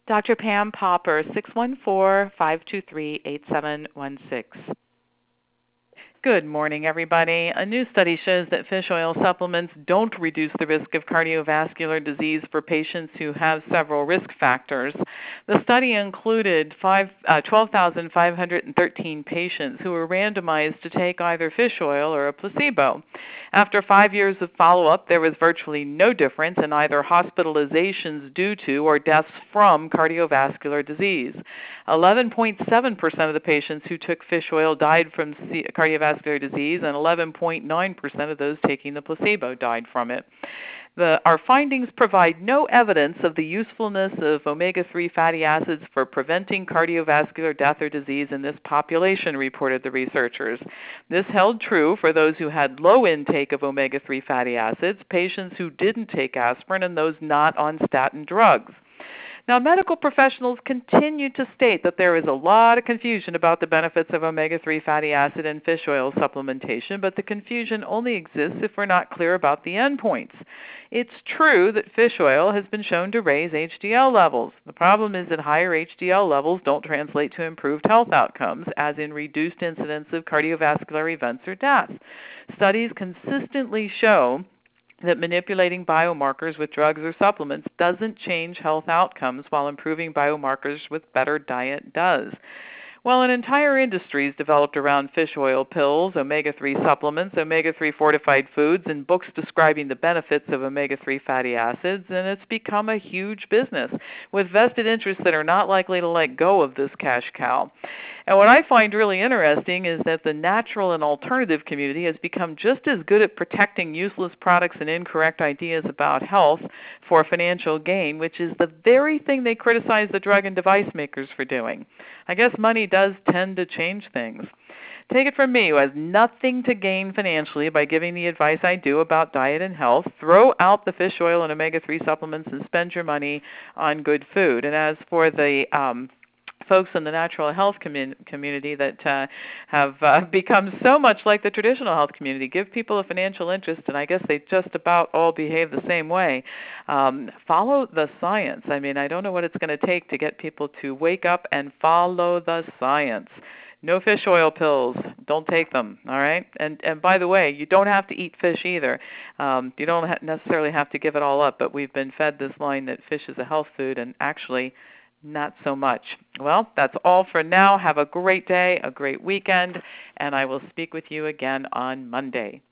Dr. Pam Popper, 614-523-8716. Good morning, everybody. A new study shows that fish oil supplements don't reduce the risk of cardiovascular disease for patients who have several risk factors. The study included 12,513 patients who were randomized to take either fish oil or a placebo. After 5 years of follow-up, there was virtually no difference in either hospitalizations due to or deaths from cardiovascular disease. 11.7% of the patients who took fish oil died from cardiovascular disease, and 11.9% of those taking the placebo died from it. Our findings provide no evidence of the usefulness of omega-3 fatty acids for preventing cardiovascular death or disease in this population, reported the researchers. This held true for those who had low intake of omega-3 fatty acids, patients who didn't take aspirin, and those not on statin drugs. Now, medical professionals continue to state that there is a lot of confusion about the benefits of omega-3 fatty acid and fish oil supplementation, but the confusion only exists if we're not clear about the endpoints. It's true that fish oil has been shown to raise HDL levels. The problem is that higher HDL levels don't translate to improved health outcomes, as in reduced incidence of cardiovascular events or death. Studies consistently show that manipulating biomarkers with drugs or supplements doesn't change health outcomes, while improving biomarkers with better diet does. Well, an entire industry is developed around fish oil pills, omega-3 supplements, omega-3 fortified foods, and books describing the benefits of omega-3 fatty acids, and it's become a huge business with vested interests that are not likely to let go of this cash cow. And what I find really interesting is that the natural and alternative community has become just as good at protecting useless products and incorrect ideas about health for financial gain, which is the very thing they criticize the drug and device makers for doing. I guess money does tend to change things. Take it from me, who has nothing to gain financially by giving the advice I do about diet and health. Throw out the fish oil and omega-3 supplements and spend your money on good food. And as for the folks in the natural health community that have become so much like the traditional health community, give people a financial interest, and I guess they just about all behave the same way. Follow the science. I mean, I don't know what it's going to take to get people to wake up and follow the science. No fish oil pills. Don't take them, all right? And by the way, you don't have to eat fish either. You don't necessarily have to give it all up, but we've been fed this line that fish is a health food, and actually not so much. Well, that's all for now. Have a great day, a great weekend, and I will speak with you again on Monday.